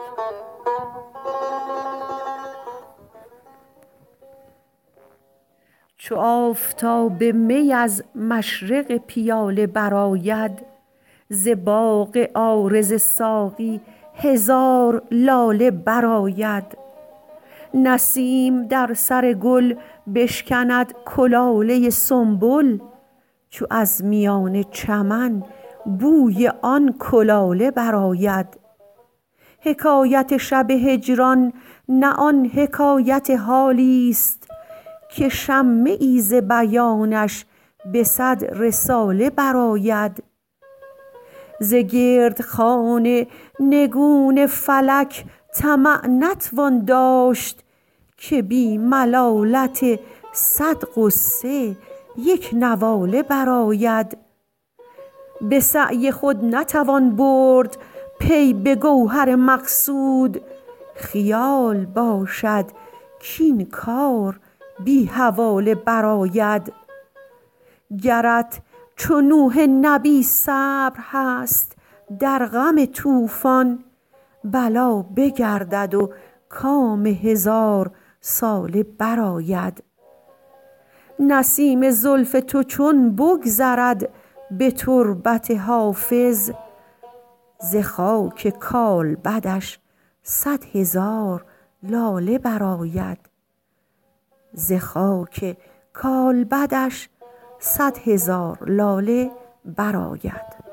چو آفتاب می از مشرق پیاله برآید ز باغ عارض ساقی هزار لاله برآید. نسیم در سر گل بشکند کلاله سنبل چو از میان چمن بوی آن کلاله برآید. حکایت شب هجران نه آن حکایت حالیست که شمه ای ز بیانش به صد رساله برآید. ز گردخانه نگون فلک طمع نتوان داشت که بی ملالت صد غصه یک نواله برآید. به سعی خود نتوان برد پی به گوهر مقصود خیال باشد کاین کار بی حواله برآید. گرت چو نوح نبی صبر هست در غم طوفان بلا بگردد و کام هزار ساله برآید. نسیم زلف تو چون بگذرد به تربت حافظ ز خاک کالبدش صد هزار لاله برآید.